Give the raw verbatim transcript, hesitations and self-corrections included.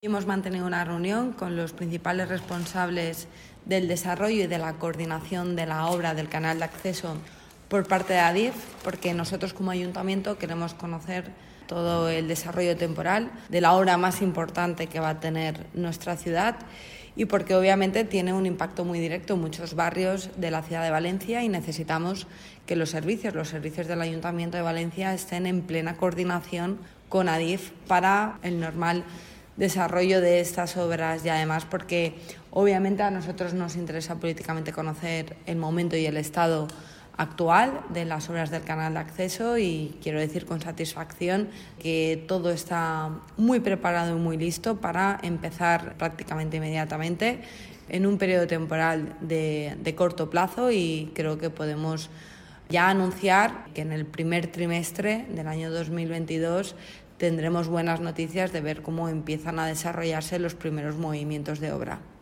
Hemos mantenido una reunión con los principales responsables del desarrollo y de la coordinación de la obra del canal de acceso por parte de Adif, porque nosotros como ayuntamiento queremos conocer todo el desarrollo temporal de la obra más importante que va a tener nuestra ciudad y porque obviamente tiene un impacto muy directo en muchos barrios de la ciudad de Valencia y necesitamos que los servicios, los servicios del Ayuntamiento de Valencia estén en plena coordinación con Adif para el normal desarrollo de estas obras y además porque obviamente a nosotros nos interesa políticamente conocer el momento y el estado actual de las obras del canal de acceso y quiero decir con satisfacción que todo está muy preparado y muy listo para empezar prácticamente inmediatamente en un periodo temporal de, de corto plazo y creo que podemos ya anunciar que en el primer trimestre del año dos mil veintidós tendremos buenas noticias de ver cómo empiezan a desarrollarse los primeros movimientos de obra.